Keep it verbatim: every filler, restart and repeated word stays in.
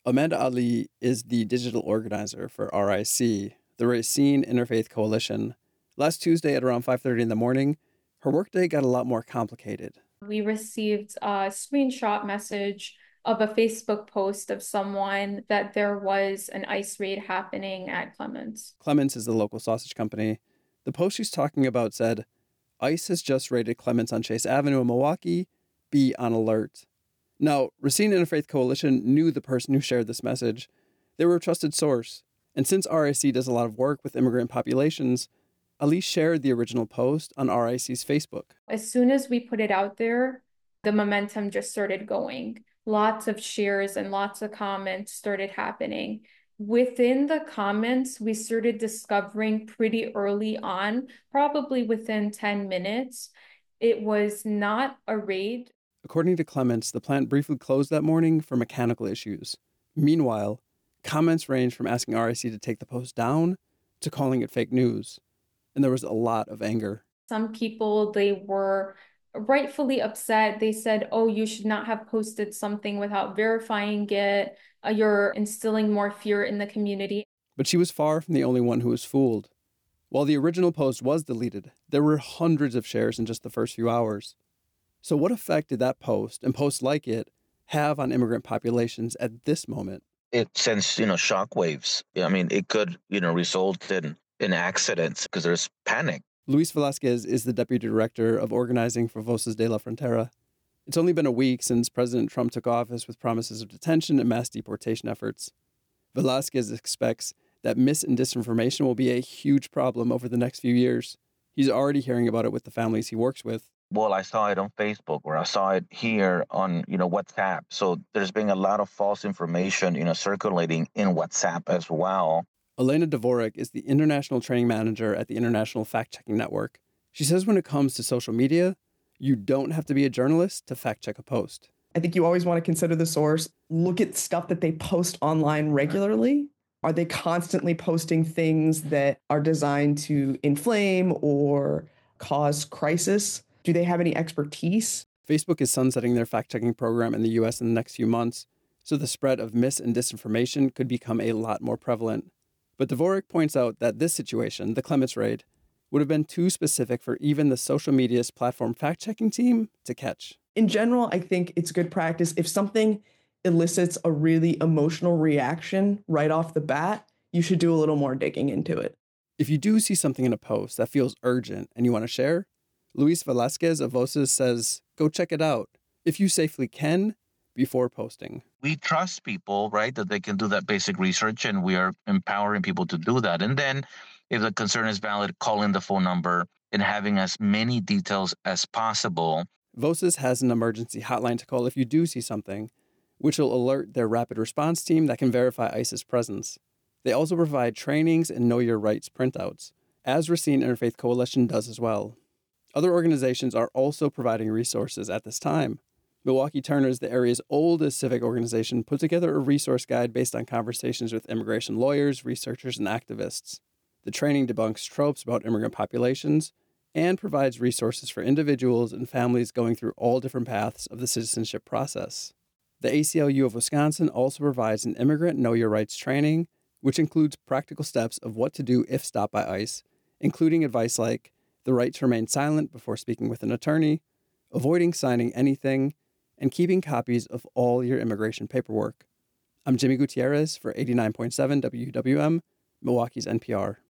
Amanda Ali is the digital organizer for R I C, the Racine Interfaith Coalition. Last Tuesday at around five thirty in the morning, her workday got a lot more complicated. We received a screenshot message of a Facebook post of someone that there was an ICE raid happening at Clements. Clements is the local sausage company. The post she's talking about said, ICE has just raided Clements on Chase Avenue in Milwaukee. Be on alert. Now, Racine Interfaith Coalition knew the person who shared this message. They were a trusted source. And since R I C does a lot of work with immigrant populations, Ali shared the original post on R I C's Facebook. As soon as we put it out there, the momentum just started going. Lots of shares and lots of comments started happening. Within the comments, we started discovering pretty early on, probably within ten minutes, it was not a raid. According to Clements, the plant briefly closed that morning for mechanical issues. Meanwhile, comments ranged from asking R I C to take the post down to calling it fake news. And there was a lot of anger. Some people, they were rightfully upset. They said, oh, you should not have posted something without verifying it. Uh, you're instilling more fear in the community. But she was far from the only one who was fooled. While the original post was deleted, there were hundreds of shares in just the first few hours. So what effect did that post and posts like it have on immigrant populations at this moment? It sends, you know, shockwaves. I mean, it could, you know, result in, in accidents because there's panic. Luis Velasquez is the deputy director of organizing for Voces de la Frontera. It's only been a week since President Trump took office with promises of detention and mass deportation efforts. Velasquez expects that mis and disinformation will be a huge problem over the next few years. He's already hearing about it with the families he works with. Well, I saw it on Facebook, or I saw it here on, you know, WhatsApp. So there's been a lot of false information, you know, circulating in WhatsApp as well. Elena Dvorak is the international training manager at the International Fact-Checking Network. She says when it comes to social media, you don't have to be a journalist to fact-check a post. I think you always want to consider the source. Look at stuff that they post online regularly. Are they constantly posting things that are designed to inflame or cause crisis? Do they have any expertise? Facebook is sunsetting their fact-checking program in the U S in the next few months, so the spread of mis and disinformation could become a lot more prevalent. But Dvorak points out that this situation, the Clements raid, would have been too specific for even the social media's platform fact-checking team to catch. In general, I think it's good practice. If something elicits a really emotional reaction right off the bat, you should do a little more digging into it. If you do see something in a post that feels urgent and you want to share, Luis Velasquez of Voces says, go check it out, if you safely can, before posting. We trust people, right, that they can do that basic research, and we are empowering people to do that. And then if the concern is valid, call in the phone number and having as many details as possible. Voces has an emergency hotline to call if you do see something, which will alert their rapid response team that can verify ICE's presence. They also provide trainings and Know Your Rights printouts, as Racine Interfaith Coalition does as well. Other organizations are also providing resources at this time. Milwaukee Turners, the area's oldest civic organization, put together a resource guide based on conversations with immigration lawyers, researchers, and activists. The training debunks tropes about immigrant populations and provides resources for individuals and families going through all different paths of the citizenship process. The A C L U of Wisconsin also provides an immigrant Know Your Rights training, which includes practical steps of what to do if stopped by ICE, including advice like the right to remain silent before speaking with an attorney, avoiding signing anything, and keeping copies of all your immigration paperwork. I'm Jimmy Gutierrez for eighty-nine point seven W W M, Milwaukee's N P R.